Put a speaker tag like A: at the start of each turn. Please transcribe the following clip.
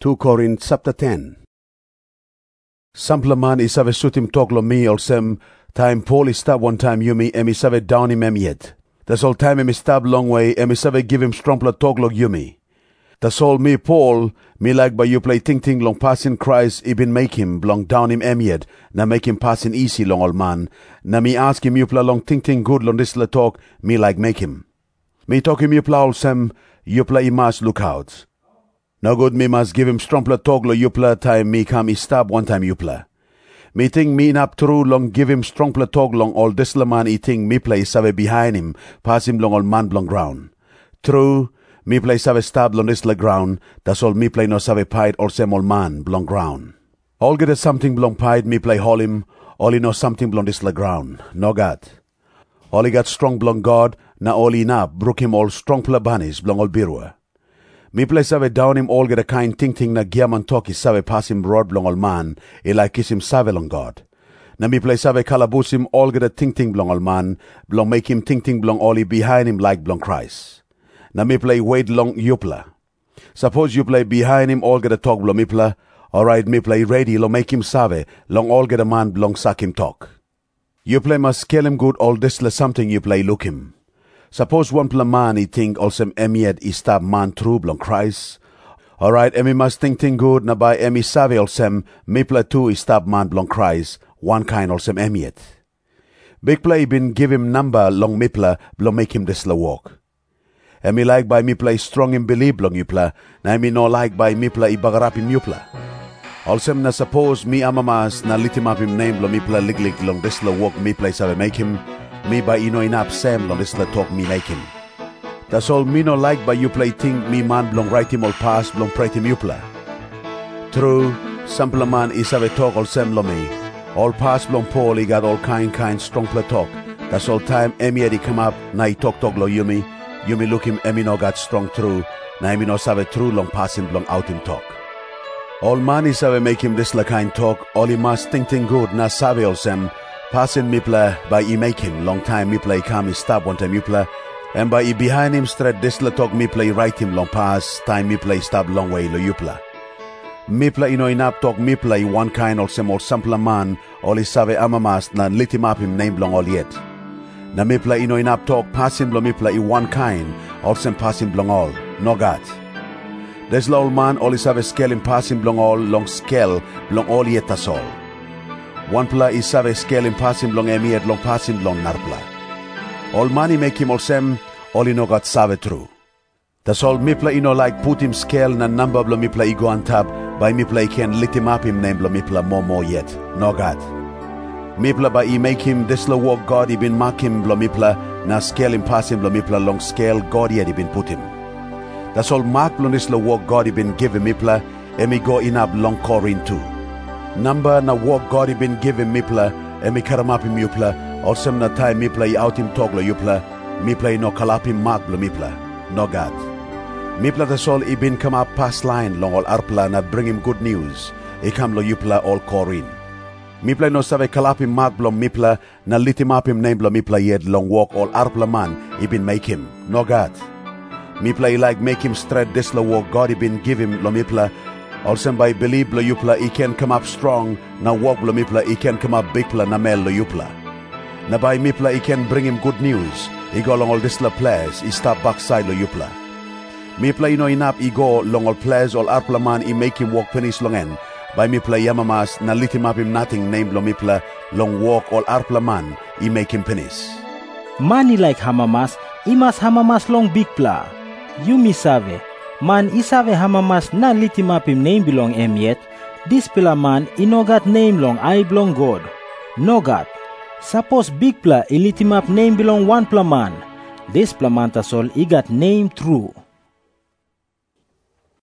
A: 2 Corinth chapter 10. Sample man isave sutim toklo mi olsem time Paul istab one time yumi emisave down him yet. That's all time emistab long way emisave give him strumpla toklo yumi. That's all me Paul me like by you play ting long passing Christ ibin make him long down him yet na make him passing easy long old man na me ask him you play long ting good long this la talk me like make him. Me talk him you play olsem you play must look out. No good me must give him strumpla toglo yupla time me come he stab one time yupla. Me think me nap true long give him strumpla tog long all this la man he think me play save behind him pass him long all man long ground. True me play save stab long this la ground that's all me play no save pied or sem all man long ground. All get a something long pied me play haul him all he know something long this la ground. No God. All he got strong blong God na all he nap broke him all strong pla banis blong all birwa. Me play save down him all get a kind ting na giaman talk is save pass him broad blong all man, like kiss him save long God. Na me play save calabus him all get a ting blong all man, blong make him ting blong all he behind him like blong Christ. Na me play wait long yupla. Suppose you play behind him all get a talk blong mipla, alright me play ready long make him save, long all get a man blong suck him talk. You play must scale him good all this la something you play look him. Suppose one pla man he think also emied he stab man true blong Christ. Alright, emi must think good na by emi save also me pla too he stab man blong Christ, one kind also emied. Big play been give him number long me pla blong make him this la walk. Emi like by me play strong in believe blong you pla, na emi no like by me pla ibagarap him you pla. Also na suppose me amamas na litim up him name blong me pla liglig long this la walk me play save make him. Me by ino inap Sam long this la talk me make him. That's all me no like by you play think me man blong write him all pass blong pray him you play. True, sample man is have a talk all Sam lo me. All pass blong Paul he got all kind strong play talk. That's all time Emi he come up na he talk lo yumi look him Emi no got strong true na Emi no save true long pass him blong out him talk. All man is have make him this la kind talk all he must think good na save all Sam. Passing me play by he make him long time me play come he stab one time you play and by he behind him straight this la talk me play right him long pass time me play stab long way lo you play. Me play you know inap talk me play one kind or some sample man all he save amamas na lit him up him name long all yet. Na me play you know inap talk pass him long me play one kind all some pass him long all no God. There's la old man all he save scale him pass him long all long scale long all yet that's all. One pla is save scale him pass him long emiet long pass him long narpla. All money make him all sem, all he no got save true. That's all me pla ino like put him scale na number blo me pla go on tab by me pla can lit him up him name blo me pla more yet. No God. Me pla by he make him this lo walk God he been mark him blo me pla na scale him pass him blo me pla long scale God yet he been put him. That's all mark blo this lo walk God he been give him me pla emi go in up long Corinth too. Number na walk God he been giving me pla and me karam up him you pla also na time me play out him talk lo you pla me play no kalap him mark lo me pla no God me pla the soul he been come up past line long all arpla na bring him good news he come lo you pla all Corin me play no save kalap him mark lo me pla na lit him up him name lo me pla yet long walk all arpla man he been make him no God me play like make him straight this lo walk God he been give him lo me pla. Also by believe lo yupla he can come up strong na walk lo mipla he can come up big pla na mel lo yupla. Na by mipla he can bring him good news. He go along all this la players he stop backside lo yupla. Mipla you know inap he go long all players all arpla man he make him walk finish long end. By mipla yamamas na lit him up him nothing name lo mipla long walk all arpla man he make him finish.
B: Money like hamamas he must hamamas long big pla. You mi save. Man isave hamamas na litim up him name belong em yet. This pila man no got name long I belong God. No God. Suppose big pla litim up name belong one pla man. This pla man tasol he got name true.